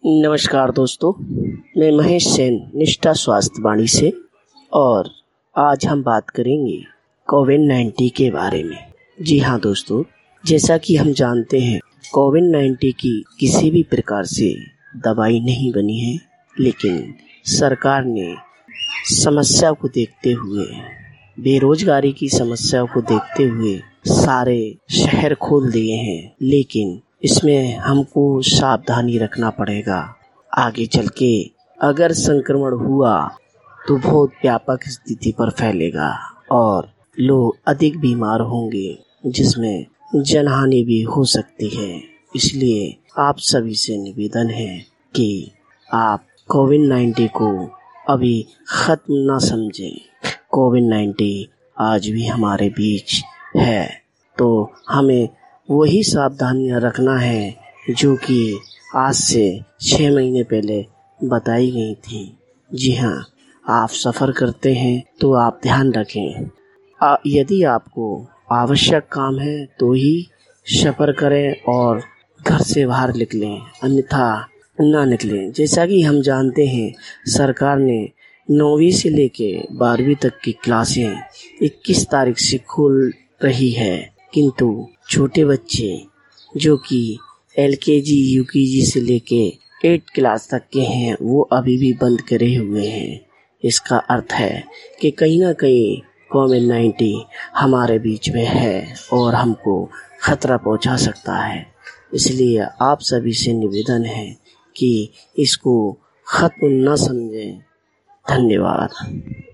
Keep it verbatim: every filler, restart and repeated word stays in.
नमस्कार दोस्तों, मैं महेश सेन निष्ठा स्वास्थ्य वाणी से और आज हम बात करेंगे कोविड नाइन्टीन के बारे में। जी हाँ दोस्तों, जैसा कि हम जानते हैं कोविड नाइन्टीन की किसी भी प्रकार से दवाई नहीं बनी है, लेकिन सरकार ने समस्या को देखते हुए, बेरोजगारी की समस्या को देखते हुए सारे शहर खोल दिए हैं। लेकिन इसमें हमको सावधानी रखना पड़ेगा। आगे चल के अगर संक्रमण हुआ तो बहुत व्यापक स्थिति पर फैलेगा और लोग अधिक बीमार होंगे, जिसमें जनहानि भी हो सकती है। इसलिए आप सभी से निवेदन है कि आप कोविड नाइन्टीन को अभी खत्म ना समझें। कोविड नाइन्टीन आज भी हमारे बीच है, तो हमें वही सावधानियां रखना है जो कि आज से छः महीने पहले बताई गई थी। जी हाँ, आप सफ़र करते हैं तो आप ध्यान रखें। आ, यदि आपको आवश्यक काम है तो ही सफ़र करें और घर से बाहर निकलें, अन्यथा ना निकलें। जैसा कि हम जानते हैं सरकार ने नौवीं से लेके बारहवीं तक की क्लासें इक्कीस तारीख से खोल रही है, किंतु छोटे बच्चे जो कि एलकेजी यूकेजी से लेके एट क्लास तक के हैं वो अभी भी बंद करे हुए हैं। इसका अर्थ है कि कहीं ना कहीं कोविड नाइन्टीन हमारे बीच में है और हमको खतरा पहुंचा सकता है। इसलिए आप सभी से निवेदन है कि इसको खत्म न समझें। धन्यवाद।